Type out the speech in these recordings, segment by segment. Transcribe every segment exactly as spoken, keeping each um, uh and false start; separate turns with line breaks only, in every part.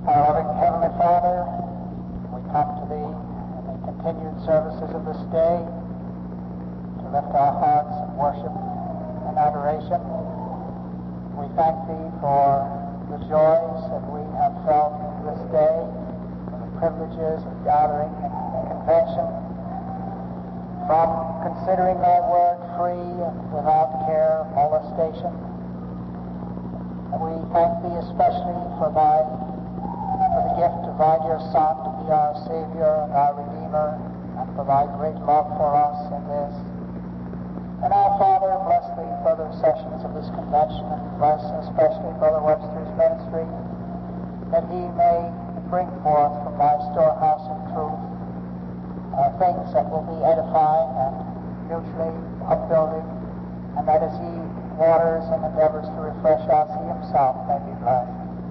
Our loving Heavenly Father, we come to Thee in the continued services of this day to lift our hearts in worship and adoration. We thank Thee for the joys that we have felt this day, for the privileges of gathering in convention, from considering Thy word free and without care of molestation. And we thank Thee especially for Thy for the gift of Thy dear Son to be our Savior and our Redeemer, and for Thy great love for us in this. And now, Father, bless the further sessions of this convention, and bless especially Brother Webster's ministry, that he may bring forth from Thy storehouse of truth uh, things that will be edifying and mutually upbuilding, and that as he waters and endeavors to refresh us, he himself may be blessed.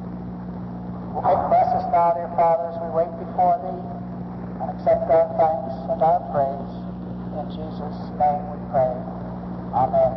Bless us now, dear Father, as we wait before Thee, and accept our thanks and our praise. In Jesus' name we pray. Amen.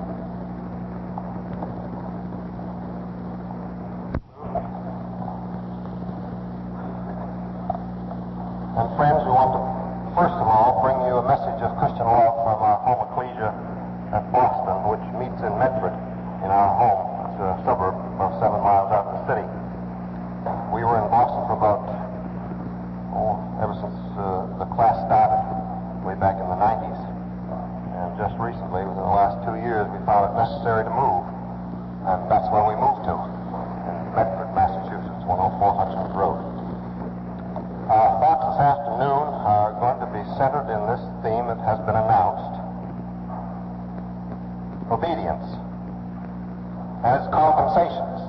And friends, we want to first of all bring you a message of Christian love from our home ecclesia at Boston, which meets in Medford in our home. It's a suburb about seven miles out of the city. We were in Boston for about, oh, ever since uh, the class started, way back in the nineties. And just recently, within the last two years, we found it necessary to move. And that's where we moved to, in Medford, Massachusetts, one oh four Hutchins Road. Our thoughts this afternoon are going to be centered in this theme that has been announced: obedience and its compensations.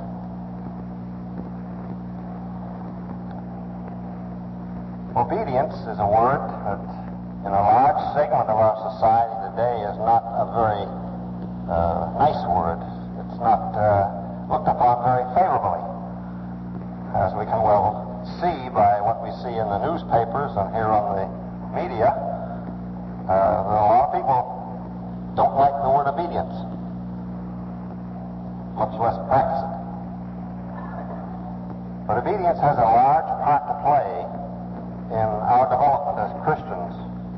Obedience is a word that in a large segment of our society today is not a very uh, nice word. It's not uh, looked upon very favorably, as we can well see by what we see in the newspapers and here on the media. Uh, a lot of people don't like the word obedience, much less practice it. But obedience has a large part to play in our development as Christians.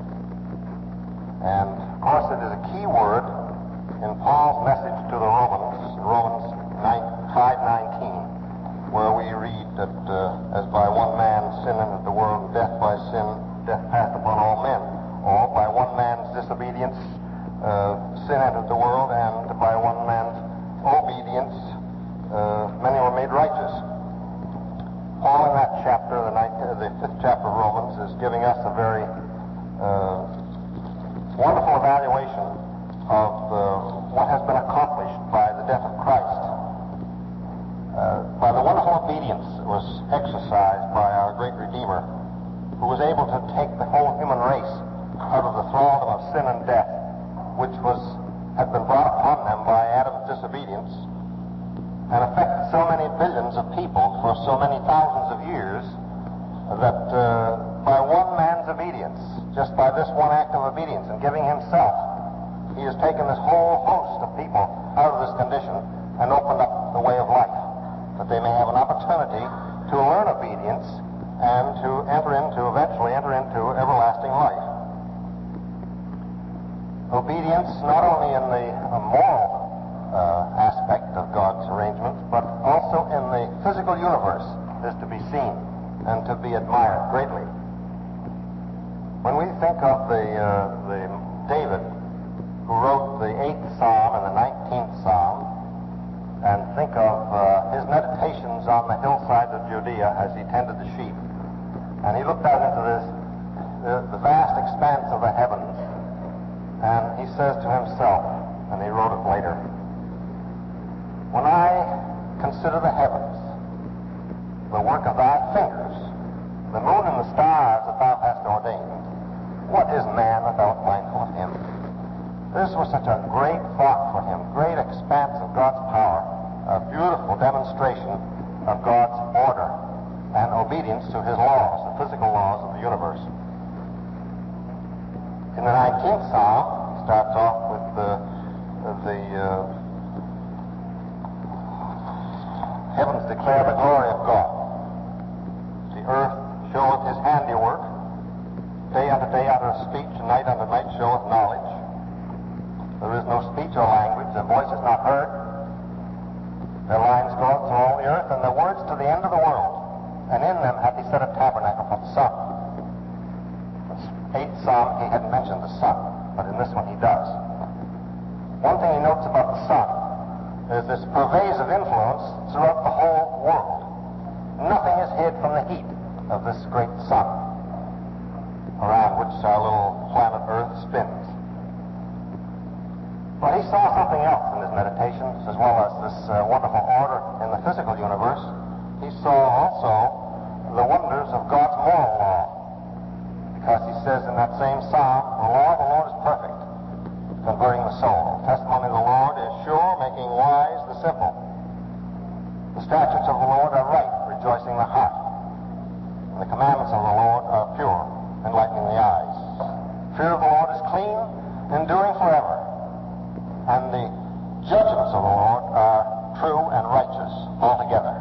And of course it is a key word in Paul's message to the Romans, Romans five nineteen, where we read that uh, as by one man sin entered the world, death by sin, death passed upon all men. Or by one man's disobedience, uh, sin entered the world, and by one man's obedience, uh, many were made righteous. Paul in that chapter, the, ninth, the fifth chapter of Romans, is giving us a very uh, wonderful evaluation of uh, what has been accomplished by the death of Christ, uh, by the wonderful obedience that was exercised by our great Redeemer, who was able to take the whole human race out of the thraldom of sin and death, which was had been brought upon them by Adam's disobedience, and affected so many billions of people for so many thousands of years, that uh, by one man's obedience, just by this one act of obedience and giving himself, he has taken this whole host of people out of this condition and opened up the way of life, that they may have an opportunity to learn obedience and to enter into, eventually enter into everlasting life. Obedience not only in the uh, moral uh, aspect of God's arrangements, but also in the physical universe is to be seen and to be admired greatly. When we think of the, uh, the David, who wrote the eighth Psalm and the nineteenth Psalm, and think of uh, his meditations on the hillsides of Judea as he tended the sheep, and he looked out into this the, the vast expanse of the heavens, and he says to himself, and he wrote it later, "When I consider the heavens, the work of thy fingers, the moon and the stars that thou hast ordained, what is man that thou art mindful of him?" This was such a great thought for him, great expanse of God's power, a beautiful demonstration of God's order and obedience to his laws, the physical laws of the universe. In the nineteenth Psalm, starts off with the, the uh, heavens declare the glory of God. psalm, he hadn't mentioned the sun, but in this one he does. One thing he notes about the sun is this pervasive influence throughout the whole world. Nothing is hid from the heat of this great sun around which our little planet Earth spins. But he saw something else in his meditations, as well as this uh, wonderful order in the physical universe. He saw also the wonders of God's moral law, because he says in that same psalm, the law of the Lord is perfect, converting the soul. The testimony of the Lord is sure, making wise the simple. The statutes of the Lord are right, rejoicing the heart. And the commandments of the Lord are pure, enlightening the eyes. Fear of the Lord is clean, enduring forever. And the judgments of the Lord are true and righteous altogether.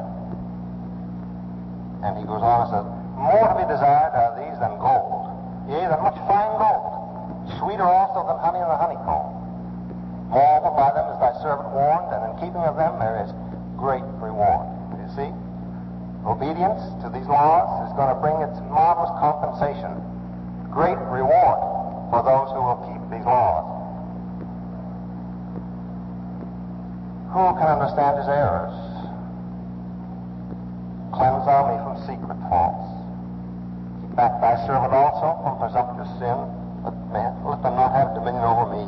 And he goes on and says, more to be desired are these than gold, yea, than much fine gold, sweeter also than honey and the honeycomb. Moreover, by them is thy servant warned, and in keeping of them there is great reward. You see, obedience to these laws is going to bring its marvelous compensation, great reward for those who will keep these laws. Who can understand his errors? Cleanse thou me from secret faults. Keep back thy servant also from presumptuous sin. Let, man, let them not have dominion over me.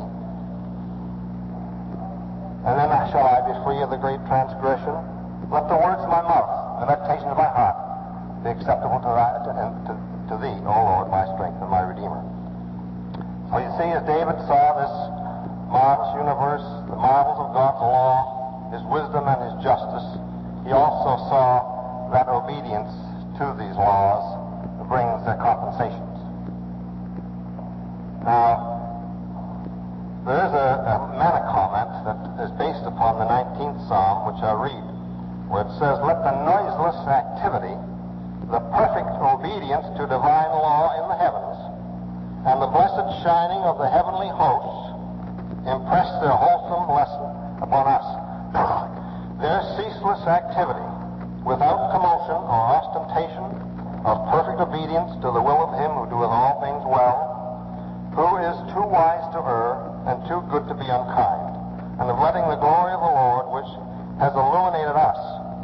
And then shall I be free of the great transgression. Let the words of my mouth and the meditation of my heart be acceptable to, thy, to, to, to thee, O Lord, my strength and my Redeemer. So you see, as David saw this marvelous universe, the marvels of God's law, his wisdom and his justice, he also saw that obedience to these laws brings their compensations. Now, there is a, a mana comment that is based upon the nineteenth Psalm, which I read, where it says, let the noiseless activity, the perfect obedience to divine law in the heavens, and the blessed shining of the heavenly hosts impress their wholesome lesson upon us. Their ceaseless activity, without commotion or ostentation, of perfect obedience to the will of him who doeth all things well, who is too wise to err and too good to be unkind, and of letting the glory of the Lord, which has illuminated us,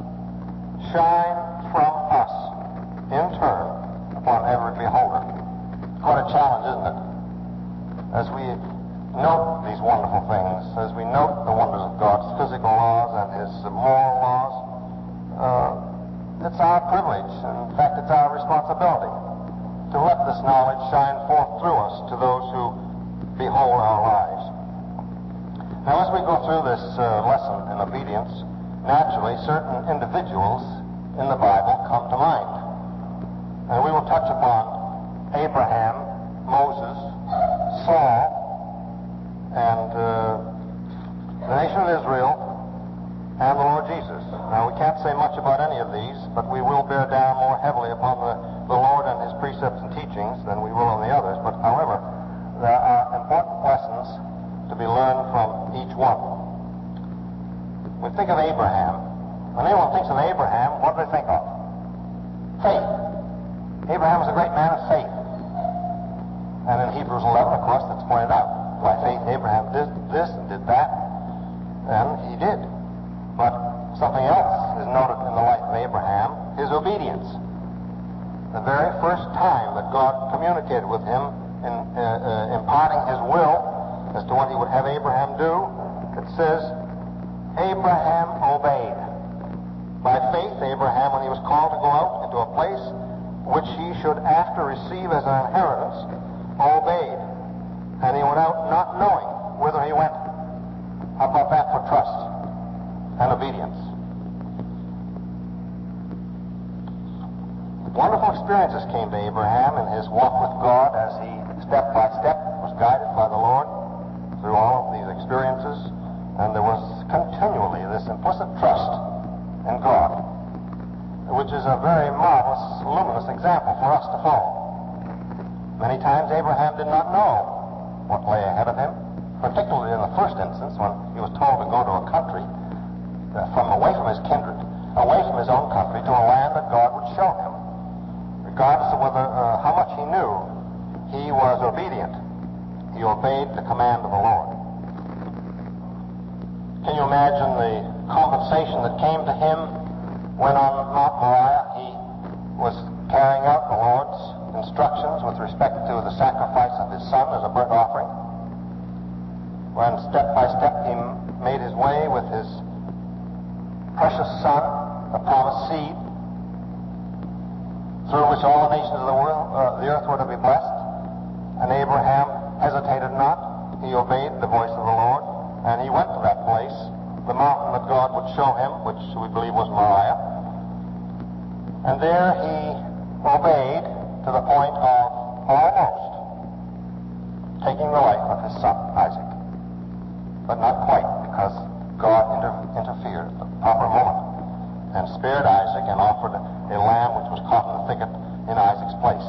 shine from us in turn upon every beholder. What a challenge, isn't it? As we note these wonderful things, as we note the wonders of God's physical laws and his moral laws, uh, it's our privilege, and in fact it's our responsibility, to let this knowledge shine forth through us to those who behold our lives. Now, as we go through this uh, lesson in obedience, naturally certain individuals in the Bible come to mind. And we will touch upon Abraham, Moses, Saul, and uh, the nation of Israel, and the Lord Jesus. Now, we can't say much about any of these, but we will bear down more heavily upon the, the Lord and his precepts and teachings than we will on the others. But, however, there are important lessons to be learned from each one. We think of Abraham. When anyone thinks of Abraham, what do they think of? Faith. Abraham was a great man of faith. And in Hebrews eleven, of course, that's pointed out. By faith, Abraham did this and did that, and he did. But something else is noted in the life of Abraham, his obedience. The very first time that God communicated with him in uh, uh, imparting his will as to what he would have Abraham do, it says, Abraham obeyed. By faith, Abraham, when he was called to go out into a place which he should after receive as an inheritance, obeyed. And he went out not knowing whither he went. How about that for trust and obedience? Wonderful experiences came to Abraham in his walk with God as he, step by step, was guided by the Lord through all of these experiences. And there was continually this implicit trust in God, which is a very marvelous, luminous example for us to follow. Many times Abraham did not know what lay ahead of him, particularly in the first instance when he was told to go to a country uh, from away from his kindred, away from his own country, to a land that God would show him. Regardless of whether uh, how much he knew, he was obedient through which all the nations of the world, uh, the earth were to be blessed. And Abraham hesitated not. He obeyed the voice of the Lord, and he went to that place, the mountain that God would show him, which we believe was Moriah. And there he obeyed to the point of almost taking the life of his son, Isaac. But not quite, because God inter- interfered at the proper moment and spared Isaac and offered a lamb which was caught in the thicket in Isaac's place.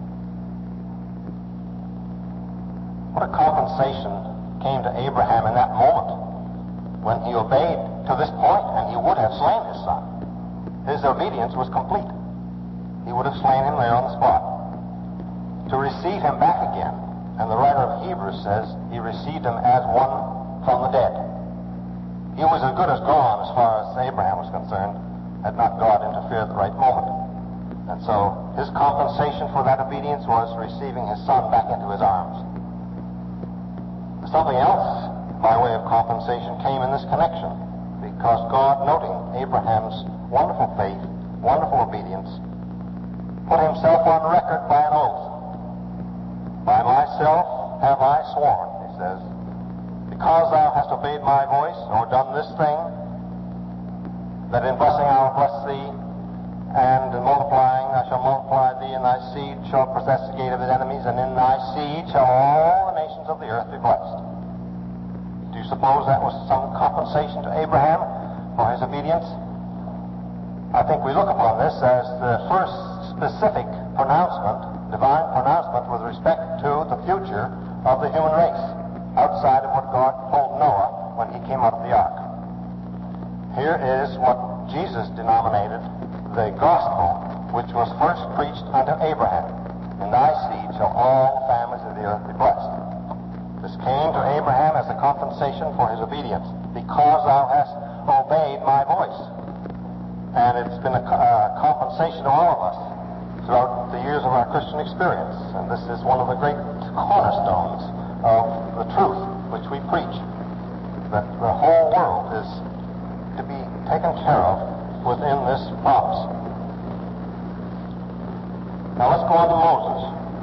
What a compensation came to Abraham in that moment when he obeyed to this point, and he would have slain his son. His obedience was complete. He would have slain him there on the spot. To receive him back again, and the writer of Hebrews says he received him as one from the dead. He was as good as gone as far as Abraham was concerned, had not God interfered at the right moment. And so his compensation for that obedience was receiving his son back into his arms. Something else by way of compensation came in this connection, because God, noting Abraham's wonderful faith, wonderful obedience, put himself on record by an oath. By myself have I sworn, he says, because thou hast obeyed my voice, or done this thing, that in blessing I will bless thee, and in multiplying I shall multiply thee, and thy seed shall possess the gate of his enemies, and in thy seed shall all the nations of the earth be blessed. Do you suppose that was some compensation to Abraham for his obedience? I think we look upon this as the first specific pronouncement, divine pronouncement with respect to the future of the human race, outside of what God told Noah when he came out of the ark. Here is what Jesus denominated the gospel which was first preached unto Abraham. In thy seed shall all the families of the earth be blessed. This came to Abraham as a compensation for his obedience, because thou hast obeyed my voice. And it's been a uh, compensation to all of us throughout the years of our Christian experience. And this is one of the great cornerstones of the truth which we preach, that the whole world is to be taken care of within this promise. Now let's go on to Moses.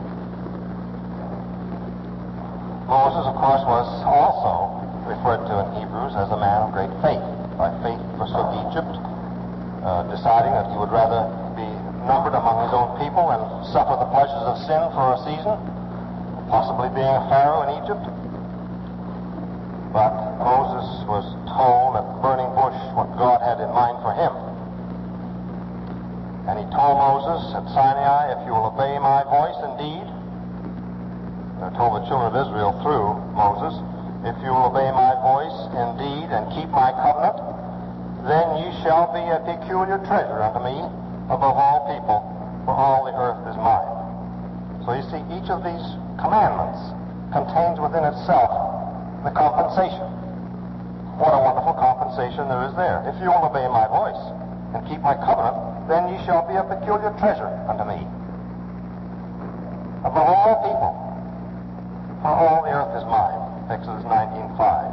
Moses, of course, was also referred to in Hebrews as a man of great faith. By faith he forsook Egypt, uh, deciding that he would rather be numbered among his own people and suffer the pleasures of sin for a season, possibly being a Pharaoh in Egypt. But Moses was told at the burning bush what God had in mind for him. And he told Moses at Sinai, if you will obey my voice indeed, I told the children of Israel through Moses, if you will obey my voice indeed and keep my covenant, then ye shall be a peculiar treasure unto me above all people, for all the earth is mine. So you see, each of these commandments contains within itself the compensation. What a wonderful compensation there is there. If you will obey my voice and keep my covenant, then ye shall be a peculiar treasure unto me above all people, for all the earth is mine. Exodus nineteen five.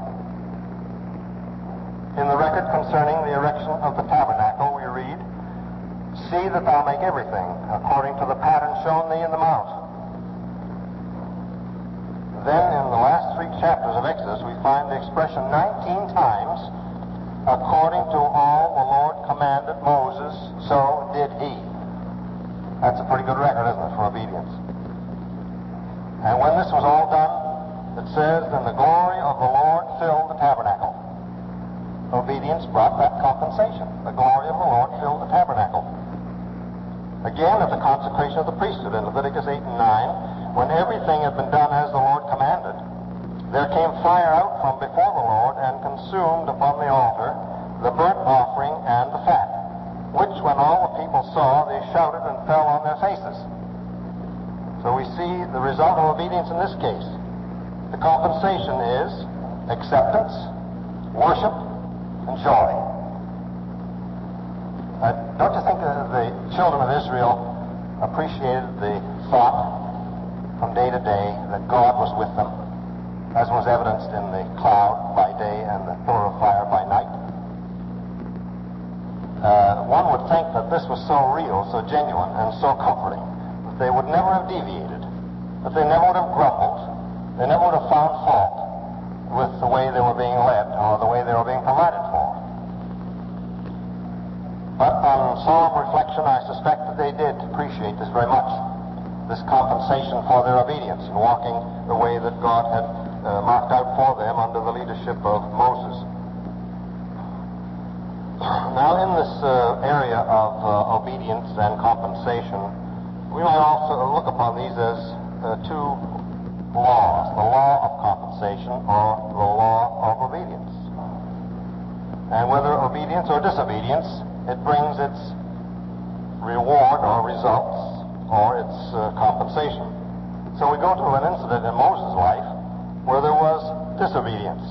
In the record concerning the erection of the tabernacle, we read, see that thou make everything according to the pattern shown thee in the mount. Then in the last three chapters of Exodus, we find the expression nineteen times, according to all the Lord commanded Moses, so did he. That's a pretty good record, isn't it, for obedience? And when this was all done, it says, then the glory of the Lord filled the tabernacle. Obedience brought that compensation. The glory of the Lord filled the tabernacle. Again, at the consecration of the priesthood in Leviticus eight and nine, when everything had been done as the Lord commanded, there came fire out from before the Lord and consumed upon the altar the burnt offering and the fat, which when all the people saw, they shouted and fell on their faces. So we see the result of obedience in this case. The compensation is acceptance, worship, and joy. Uh, don't you think uh, the children of Israel appreciated the thought from day to day that God was with them, as was evidenced in the cloud by day and the pillar of fire by night? Uh, one would think that this was so real, so genuine, and so comforting, that they would never have deviated, that they never would have grumbled, they never would have found fault with the way they were being led or the way they were being provided for. But on solemn reflection, I suspect that they did appreciate this very much, this compensation for their obedience in walking the way that God had uh, marked out for them under the leadership of Moses. Now, in this uh, area of uh, obedience and compensation, we might also look upon these as uh, two laws, the law of compensation or the law of obedience. And whether obedience or disobedience, it brings its reward or results or its uh, compensation. So we go to an incident in Moses' life where there was disobedience.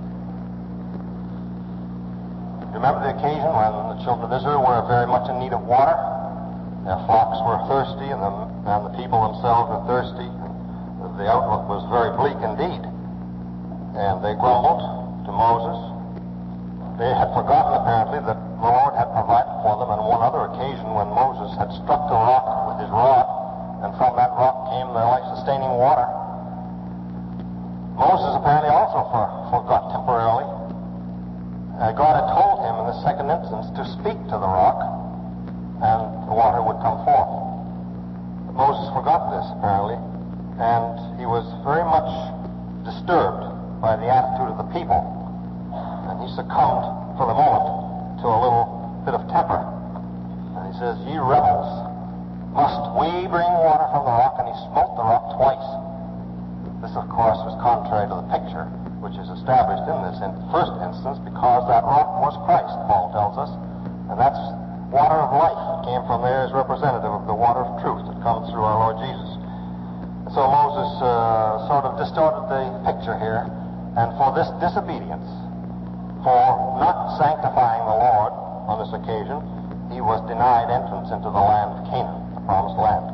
Remember the occasion when the children of Israel were very much in need of water? Their flocks were thirsty, and the, and the people themselves were thirsty. The outlook was very bleak indeed. And they grumbled to Moses. They had forgotten, apparently, that the Lord had provided for them on one other occasion when Moses had struck the rock with his rod, and from that rock came the life-sustaining water. Moses apparently also for, forgot temporarily. Uh, God had told him in the second instance to speak to the rock, and the water would come forth. But Moses forgot this, apparently, and he was very much disturbed by the attitude of the people. And he succumbed, for the moment, to a little bit of temper. And he says, "Ye rebels, must we bring water from the rock?" And he smote the rock twice. This, of course, was contrary to the picture which is established in this in first instance, because that rock was Christ, Paul tells us. And that's water of life that came from there as representative of the water of truth that comes through our Lord Jesus. And so Moses uh, sort of distorted the picture here, and for this disobedience, for not sanctifying the Lord on this occasion, he was denied entrance into the land of Canaan, the promised land.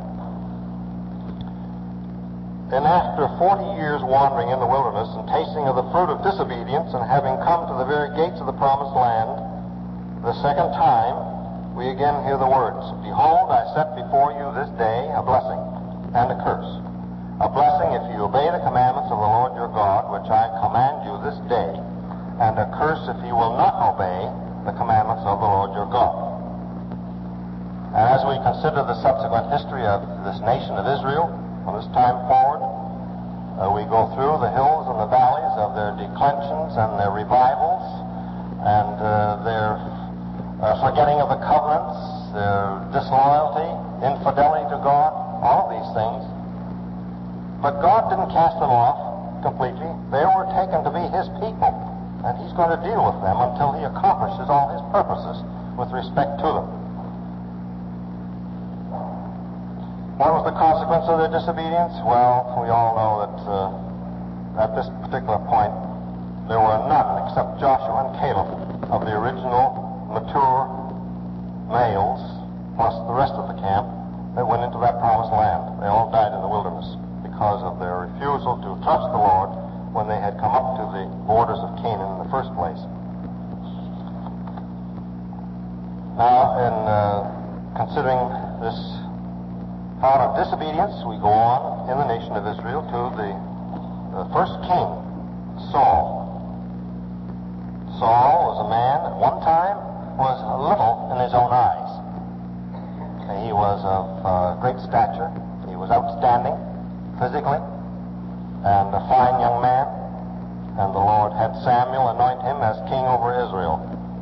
Then after forty years wandering in the wilderness and tasting of the fruit of disobedience, and having come to the very gates of the promised land, the second time we again hear the words, "Behold, I set before you this day a blessing and a curse. A blessing if you obey the commandments of the Lord your God, which I command you this day, and a curse if you will not obey the commandments of the Lord your God." And as we consider the subsequent history of this nation of Israel, from this time forward, uh, we go through the hills and the valleys of their declensions and their revivals, and uh, their uh, forgetting of the covenants, their disloyalty, infidelity to God, all of these things. But God didn't cast them off completely. They were taken to be His people, and He's going to deal with them until He accomplishes all His purposes with respect to them. What was the consequence of their disobedience? Well, we all know that uh, at this particular point, there were none except Joshua and Caleb of the original mature males, plus the rest of the camp, that went into that promised land. They all died in the wilderness because of their refusal to trust the Lord when they had come up to the borders of Canaan in the first place. Now, in uh, considering this out of disobedience, we go on in the nation of Israel to the, the first king, Saul. Saul was a man at one time was little in his own eyes. He was of uh, great stature. He was outstanding physically and a fine young man. And the Lord had Samuel anoint him as king over Israel.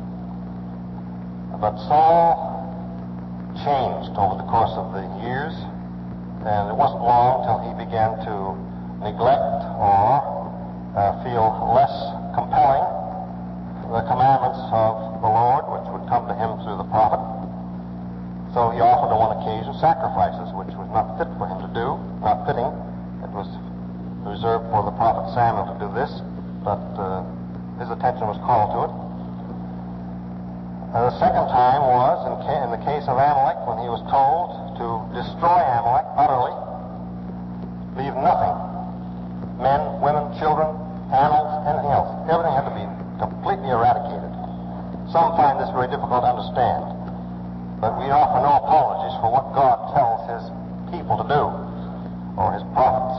But Saul changed over the course of the years, and it wasn't long till he began to neglect or uh, feel less compelling the commandments of the Lord, which would come to him through the prophet. So he offered on one occasion sacrifices, which was not fit for him to do, not fitting. It was reserved for the prophet Samuel to do this, but uh, his attention was called to it. Uh, the second time was in, ca- in the case of Amalek, when he was told to destroy Amalek utterly, leave nothing, men, women, children, animals, anything else. Everything had to be completely eradicated. Some find this very difficult to understand. God tells his people to do, or his prophets.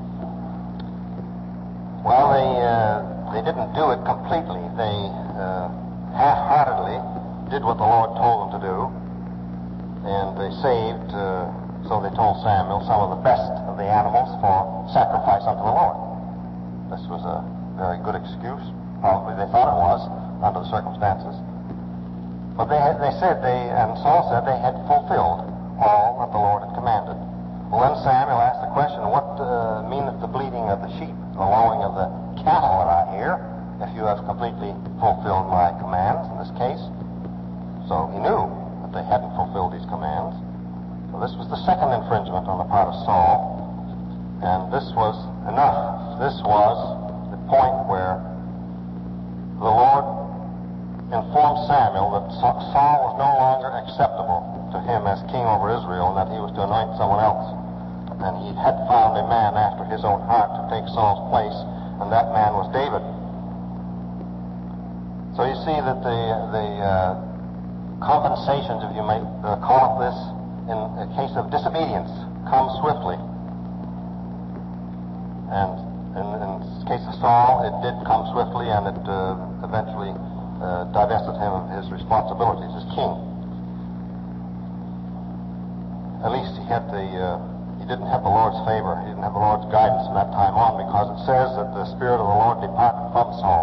Well, they uh, they didn't do it completely. They uh, half-heartedly did what the Lord told them to do, and they saved, uh, so they told Samuel, some of the best of the animals for sacrifice unto the Lord. This was a very good excuse. Probably they thought it was, under the circumstances. But they had, they said they, and Saul said they had fulfilled all that the Lord had commanded. Well, then Samuel asked the question, what uh, meaneth the bleating of the sheep, the lowing of the cattle that I hear, if you have completely fulfilled my commands in this case? So he knew that they hadn't fulfilled these commands. So this was the second infringement on the part of Saul, and this was enough. This was the point where the Lord informed Samuel that Saul was no longer acceptable to him as king over Israel, and that he was to anoint someone else. And he had found a man after his own heart to take Saul's place, and that man was David. So you see that the the uh, compensations, if you may uh, call it this, in a case of disobedience, come swiftly. And in, in the case of Saul, it did come swiftly, and it uh, eventually Uh, divested him of his responsibilities as king. At least he had the uh, he didn't have the Lord's favor. He didn't have the Lord's guidance from that time on, because it says that the Spirit of the Lord departed from Saul.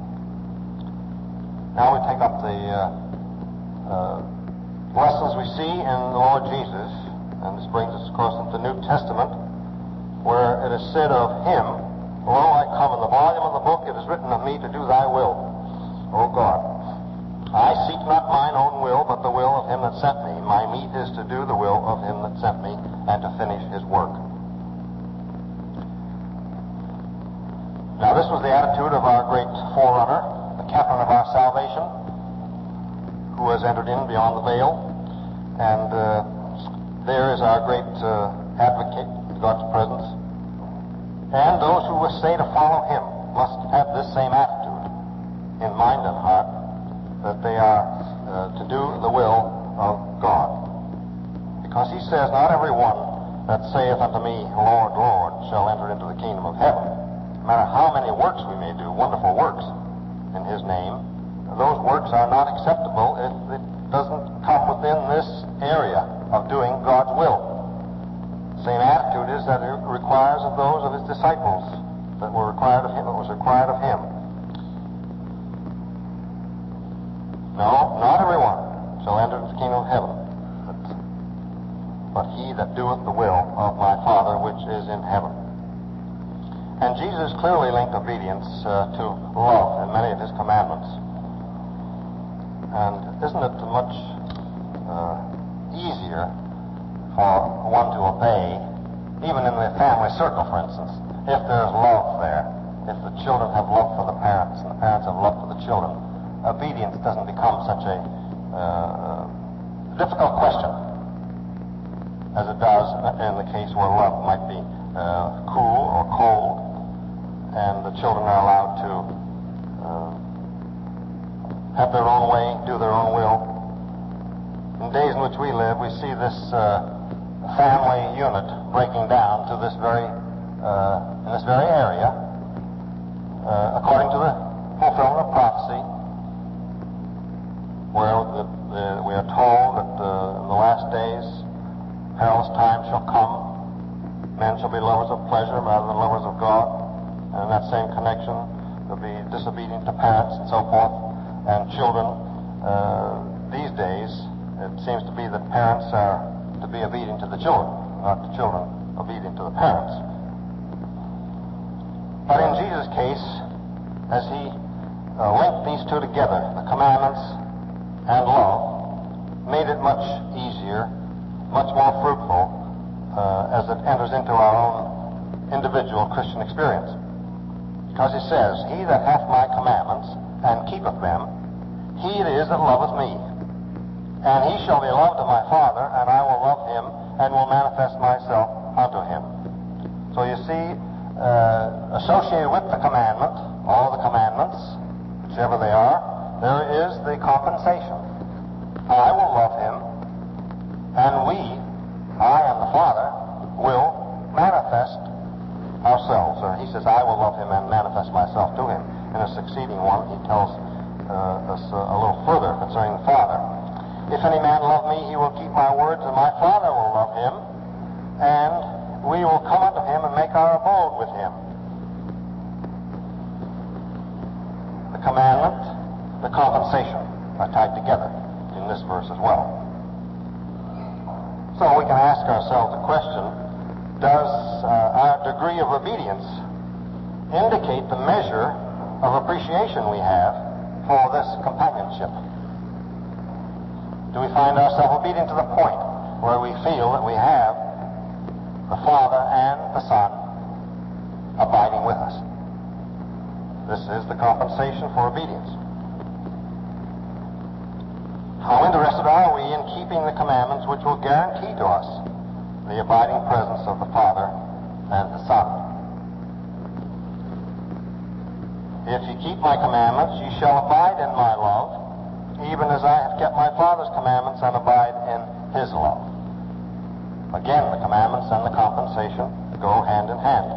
Now we take up the uh, uh, lessons we see in the Lord Jesus, and this brings us, of course, into the New Testament, where it is said of him, "Lo, I come, in the volume of the book it is written of me to do thy will, O God. I seek not mine own will, but the will of him that sent me. My meat is to do the will of him that sent me, and to finish his work." Now this was the attitude of our great forerunner, the captain of our salvation, who has entered in beyond the veil. And uh, there is our great uh, advocate in God's presence. And those who wish say to follow him must have this same attitude in mind and heart, that they are uh, to do the will of God. Because he says, "Not every one that saith unto me, Lord, Lord, shall enter into the kingdom of heaven." No matter how many works we may do, wonderful works in his name, those works are not acceptable if it doesn't come within this area of doing God's will. The same attitude is that it requires of those of his disciples that were required of him, that was required of him. No, not everyone shall enter into the kingdom of heaven, but, but he that doeth the will of my Father which is in heaven. And Jesus clearly linked obedience uh, to love in many of his commandments. And isn't it much uh, easier for one to obey, even in the family circle, for instance, if there's love there, if the children have love for the parents and the parents have love for the children? Obedience doesn't become such a uh, difficult question as it does in the case where love might be uh, cool or cold, and the children are allowed to uh, have their own way, do their own will. In days in which we live, we see this uh, family unit breaking down to this very uh, in this very area, uh, according to the fulfillment of prophecy, where the, the, we are told that uh, in the last days perilous times shall come. Men shall be lovers of pleasure rather than lovers of God. And in that same connection, they'll be disobedient to parents and so forth. And children, uh, these days, it seems to be that parents are to be obedient to the children, not the children obedient to the parents. But in Jesus' case, as he uh, linked these two together, the commandments and love, made it much easier, much more fruitful uh, as it enters into our own individual Christian experience. Because he says, "He that hath my commandments and keepeth them, he it is that loveth me. And he shall be loved of my Father, and I will love him, and will manifest myself unto him." So you see, uh, associated with the commandment, all the commandments, whichever they are, there is the compensation. I will love him, and we Father will manifest ourselves. Or he says, I will love him and manifest myself to him. In a succeeding one, he tells uh, us uh, a little further concerning the Father. If any man love me, he will keep my words, and my Father will love him, and we will come unto him and make our abode with him. The commandment, the compensation are tied together in this verse as well. So we can ask ourselves the question, does uh, our degree of obedience indicate the measure of appreciation we have for this companionship? Do we find ourselves obedient to the point where we feel that we have the Father and the Son abiding with us? This is the compensation for obedience. How interested are we in keeping the commandments which will guarantee to us the abiding presence of the Father and the Son? If ye keep my commandments, ye shall abide in my love, even as I have kept my Father's commandments and abide in his love. Again, the commandments and the compensation go hand in hand.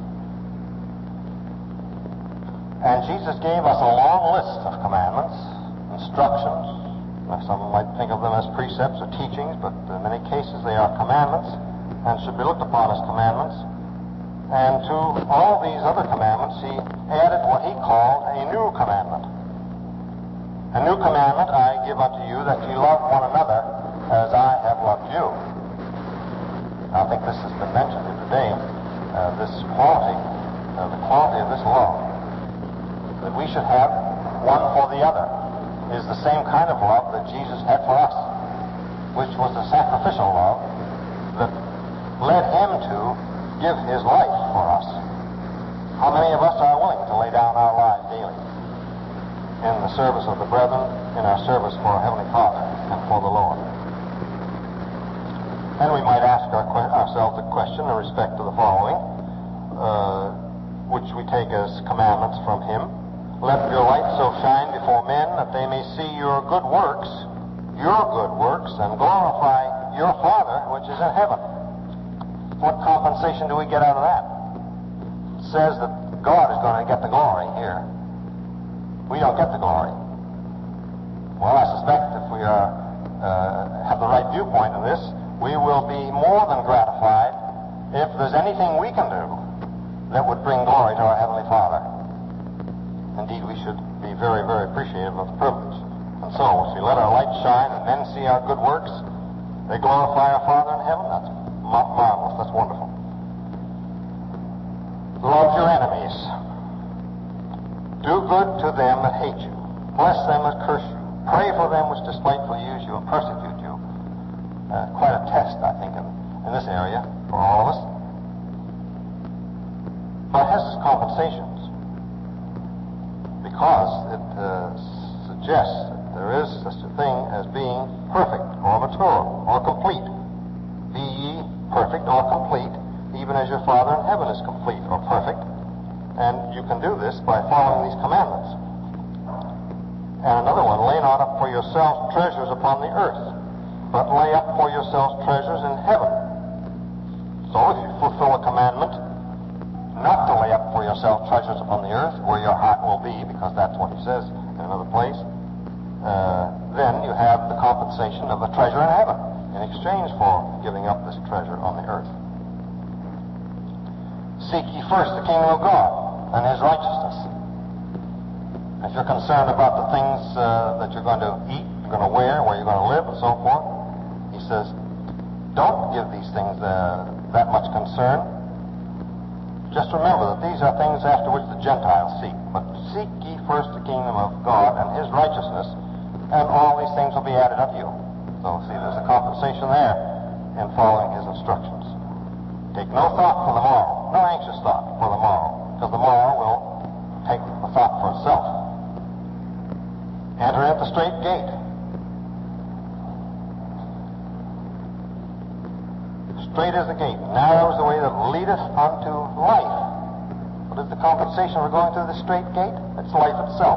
And Jesus gave us a long list of commandments, instructions. Some might think of them as precepts or teachings, but in many cases they are commandments and should be looked upon as commandments. And to all these other commandments, he added what he called a new commandment. A new commandment I give unto you, that ye love one another as I have loved you. I think this has been mentioned here today, uh, this quality, uh, the quality of this love, that we should have one for the other, is the same kind of love that Jesus had for us, which was the sacrificial love that led him to give his life for us. How many of us are willing to lay down our lives daily in the service of the brethren, in our service for our Heavenly Father and for the Lord? And we might ask our que- ourselves a question in respect to the following, uh, which we take as commandments from him. Let your light so shine before men that they may see your good works, your good works, and glorify your Father which is in heaven. What compensation do we get out of that? It says that God is going to get the glory here. We don't get the glory. Well, I suspect if we are uh, have the right viewpoint in this, we will be more than gratified if there's anything we can do that would bring glory to our Heavenly Father. Indeed, we should be very, very appreciative of the privilege. And so, if we let our light shine and men see our good works, they glorify our Father in heaven. That's mar- marvelous. That's wonderful. Love your enemies. Do good to them that hate you. Bless them that curse you. Pray for them which despitefully use you and persecute you. Uh, quite a test, I think, in, in this area for all of us. But it has its compensations, because it uh, suggests that there is such a thing as being perfect or mature or complete. Be ye perfect or complete, even as your Father in heaven is complete or perfect. And you can do this by following these commandments. And another one, lay not up for yourselves treasures upon the earth, but lay up for yourselves treasures in heaven. So if you fulfill a commandment not to lay up for yourself treasures upon the earth, where your heart will be, because that's what he says in another place, uh, then you have the compensation of the treasure in heaven in exchange for giving up this treasure on the earth. Seek ye first the kingdom of God and his righteousness. If you're concerned about the things uh, that you're going to eat, you're going to wear, where you're going to live, and so forth, he says, don't give these things uh, that much concern. Just remember that these are things after which the Gentiles seek. But seek ye first the kingdom of God and his righteousness, and all these things will be added unto you. So, see, there's a compensation there in following his instructions. Take no thought for the morrow, no anxious thought for the morrow, because the morrow will take the thought for itself. Enter into the straight gate. Straight is the gate, narrow is the way that leadeth unto life. What is the compensation for going through the straight gate? It's life itself.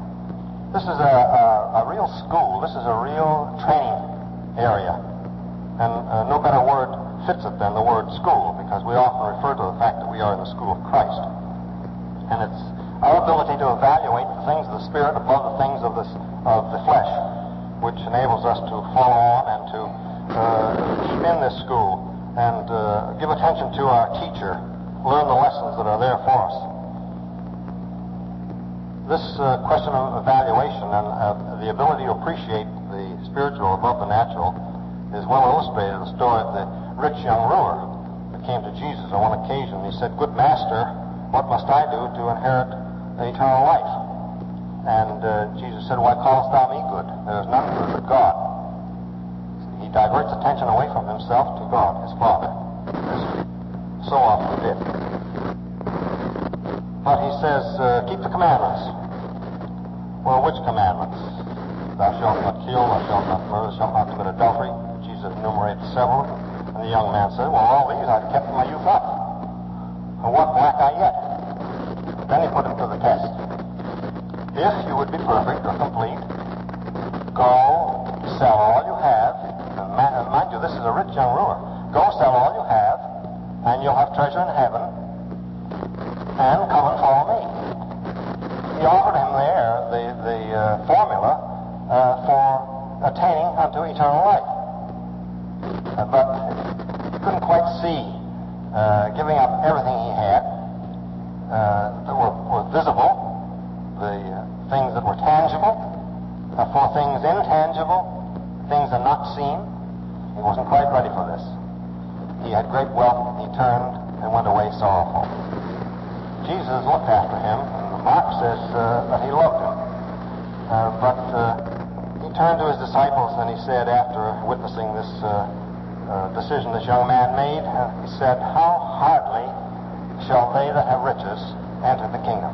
This is a, a, a real school. This is a real training area And uh, no better word fits it than the word school, because we often refer to the fact that we are in the school of Christ. And it's our ability to evaluate the things of the Spirit above the things of, this, of the flesh, which enables us to follow on and to uh, keep in this school and uh, give attention to our teacher, learn the lessons that are there for us. This uh, question of evaluation and uh, the ability to appreciate the spiritual above the natural is well illustrated in the story of the rich young ruler that came to Jesus on one occasion. He said, "Good master, what must I do to inherit eternal life?" And uh, Jesus said, "Why callest thou me good? There is none good but God." He diverts attention away from himself to God, his Father, as so often did. But he says, uh, keep the commandments. Well, which commandments? Thou shalt not kill, thou shalt not murder, thou shalt not commit adultery. Jesus enumerated several. And the young man said, well, all these I've kept from my youth up. And what lack I yet? Then he put him to the test. If you would be perfect or complete, go sell all you have. And mind you, this is a rich young ruler. Go sell all you have, and you'll have treasure in heaven, and come and follow me. He offered him there the, the uh, formula uh, for attaining unto eternal life. Uh, but he couldn't quite see uh, giving up everything he had uh, that were, were visible, the uh, things that were tangible, uh, for things intangible, things that are not seen. He wasn't quite ready for this. He had great wealth. He turned and went away sorrowful. Jesus looked after him, and Mark says uh, that he loved him. Uh, but uh, he turned to his disciples and he said, after witnessing this uh, uh, decision this young man made, uh, he said, "How hardly shall they that have riches enter the kingdom?"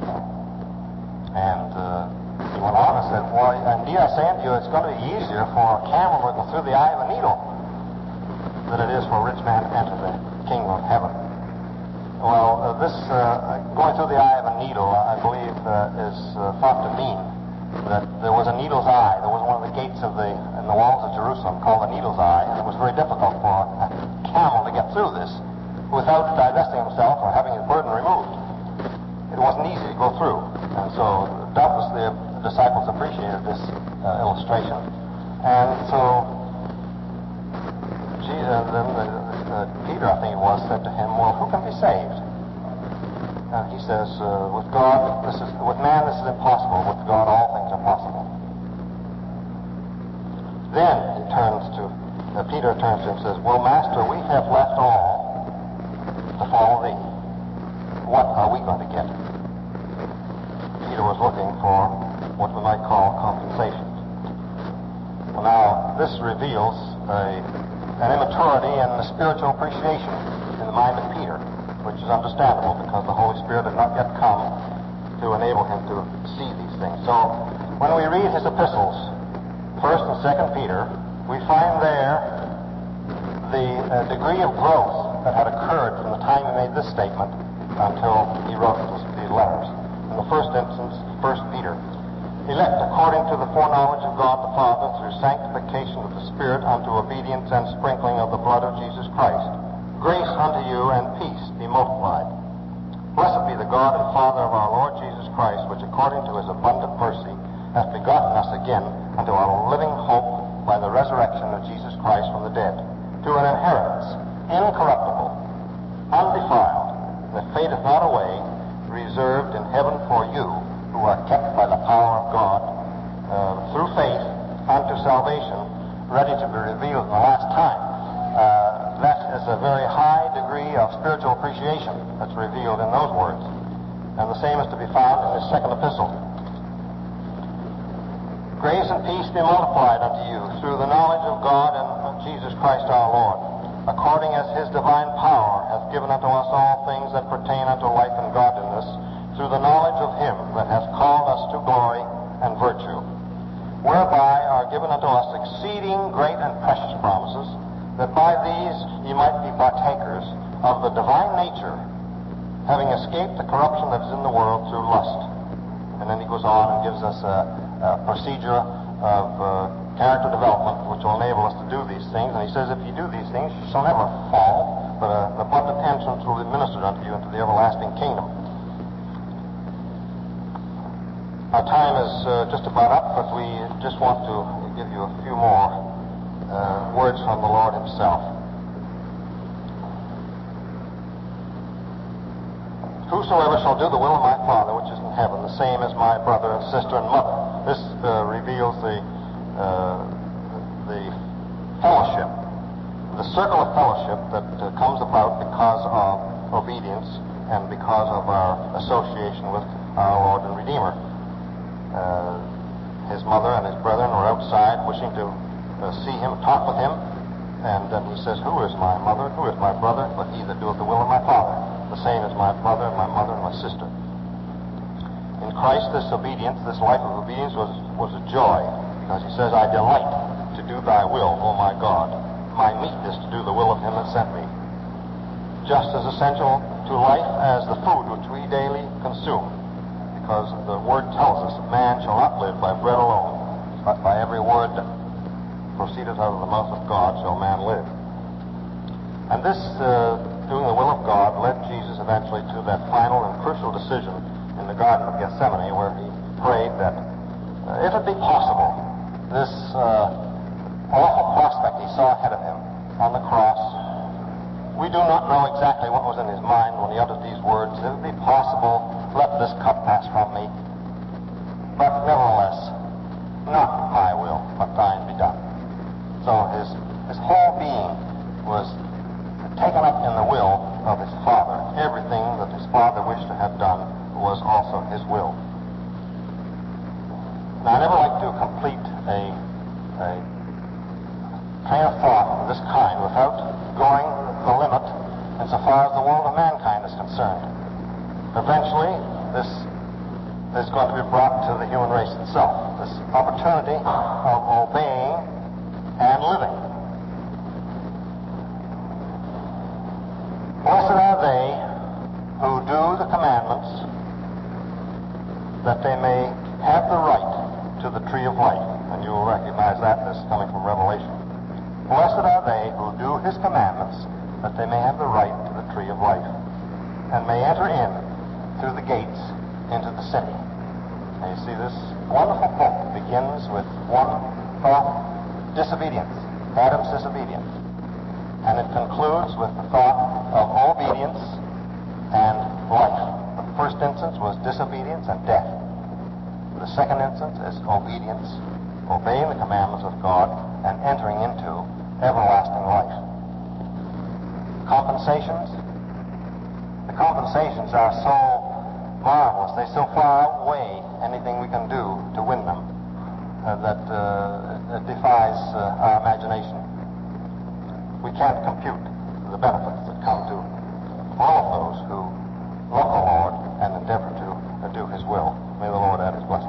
And uh, he went on and said, "Well, indeed I say unto you, it's going to be easier for a camel to go through the eye of a needle than it is for a rich man to enter the kingdom of heaven." Well, uh, this uh, going through the eye of a needle, I believe, uh, is uh, thought to mean that there was a needle's eye. There was one of the gates of the in the walls of Jerusalem called the needle's eye, and it was very difficult for a camel to get through this without divesting himself or having his burden removed. It wasn't easy to go through, and so doubtless the disciples appreciated this uh, illustration, and so Jesus, then the, uh, Peter, I think it was, said to him, "Well, who can be saved?" And he says, uh, "With God, this is with man, this is impossible. With God, all things are possible." Then he turns to uh, Peter turns to him and says, "Well, Master, we have left all to follow thee. What are we going to get?" Peter was looking for what we might call compensation. Well, now this reveals a an immaturity and a spiritual appreciation in the mind of Peter, which is understandable because the Holy Spirit had not yet come to enable him to see these things. So when we read his epistles, First and Second Peter, we find there the uh, degree of growth that had occurred from the time he made this statement until he wrote these letters. In the first instance, First Peter, elect according to the foreknowledge of God the Father through sanctification of the Spirit unto obedience and sprinkling of the blood of Jesus Christ. Grace unto you and peace be multiplied. Blessed be the God and Father of our Lord Jesus Christ, which according to his abundant mercy hath begotten us again unto a living hope by the resurrection of Jesus Christ from the dead, to an inheritance incorruptible, undefiled, that fadeth not away, reserved in heaven for you, who are kept by the power of God uh, through faith unto salvation, ready to be revealed in the last time. Uh, that is a very high degree of spiritual appreciation that's revealed in those words. And the same is to be found in his second epistle. Grace and peace be multiplied unto you through the knowledge of God and of Jesus Christ our Lord, according as his divine power hath given unto us all things that pertain unto life and godliness, through the knowledge of him that hath called us to glory and virtue, whereby are given unto us exceeding great and precious promises, that by these ye might be partakers of the divine nature, having escaped the corruption that is in the world through lust. And then he goes on and gives us a, a procedure of uh, character development, which will enable us to do these things. And he says, if you do these things, you shall never fall, but uh, an abundant entrance will be ministered unto you into the everlasting kingdom. Our time is uh, just about up, but we just want to give you a few more uh, words from the Lord himself. Whosoever shall do the will of my Father which is in heaven, the same as my brother and sister and mother. This uh, reveals the uh, the fellowship, the circle of fellowship that uh, comes about because of obedience and because of our association with our Lord and Redeemer. Uh, his mother and his brethren were outside wishing to uh, see him, talk with him, and then he says, who is my mother, who is my brother, but he that doeth the will of my Father. The same as my brother, my mother, and my sister. In Christ, this obedience, this life of obedience was, was a joy, because he says, I delight to do thy will, O my God. My meat is to do the will of him that sent me. Just as essential to life as the food which we daily consume, because the word tells us that man shall not live by bread alone, but by every word that proceedeth out of the mouth of God shall man live. And this uh, doing the will of God led Jesus eventually to that final and crucial decision in the Garden of Gethsemane, where he prayed that uh, if it be possible, this uh, awful prospect he saw ahead of him on the cross, we do not know exactly what was in his mind when he uttered these words. If it be possible, let this cup pass from me. But nevertheless, not my will, but thine be done. So his, his whole being was taken up in the will of his Father. Everything that his Father wished to have done was also his will. Now, I never like to complete a, a train of thought of this kind without going the limit insofar as the world of mankind is concerned. Eventually, this is going to be brought to the human race itself, this opportunity of obeying and living. Blessed are they who do the commandments, that they may have the right to the tree of life. And you will recognize that as coming from Revelation. Blessed are they who do his commandments, that they may have the right to the tree of life, and may enter in through the gates into the city. And you see, this wonderful book begins with one thought, disobedience, Adam's disobedience. And it concludes with the thought of obedience and life. The first instance was disobedience and death. The second instance is obedience, obeying the commandments of God, and entering into everlasting life. Compensations? The compensations are so marvelous, they so far outweigh anything we can do to win them, uh, that uh, it defies uh, our imagination. We can't compute the benefits that come to all of those who love the Lord and endeavor to uh, do his will. May the Lord add his blessing.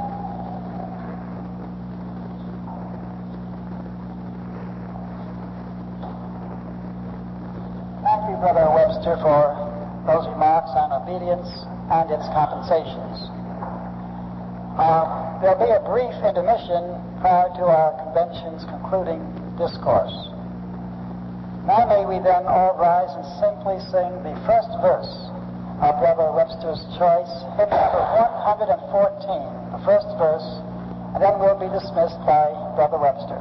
Thank you, Brother Webster, for those remarks on obedience and its compensations. Uh, there'll be a brief intermission prior to our convention's concluding discourse. Now may we then all rise and simply sing the first verse of Brother Webster's choice, hymn number one hundred fourteen, the first verse, and then we'll be dismissed by Brother Webster.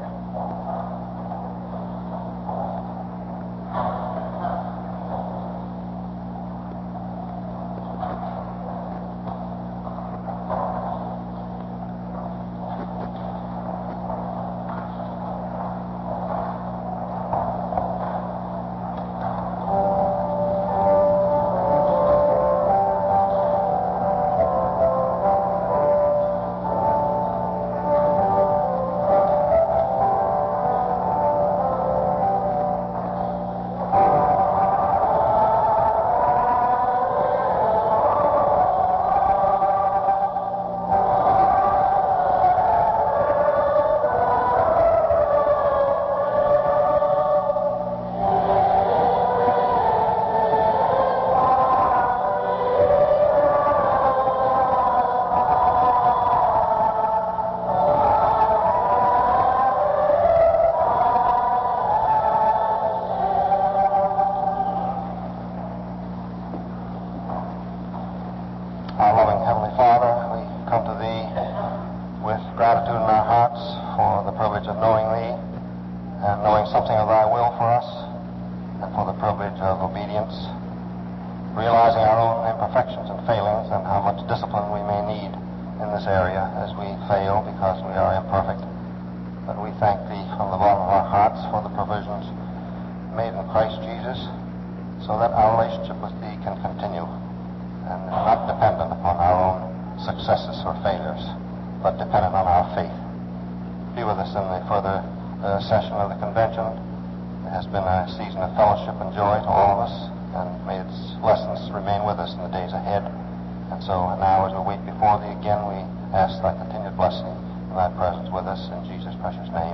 and for the privilege of obedience, realizing our own imperfections and failings and how much discipline we may need in this area as we fail because we are imperfect. But we thank Thee from the bottom of our hearts for the provisions made in Christ Jesus so that our relationship with Thee can continue and is not dependent upon our own successes or failures, but dependent on our faith. Be with us in the further uh, session of the convention. It has been a season of fellowship and joy to all of us, and may its lessons remain with us in the days ahead. And so now, as we wait before Thee again, we ask Thy continued blessing and Thy presence with us in Jesus' precious name.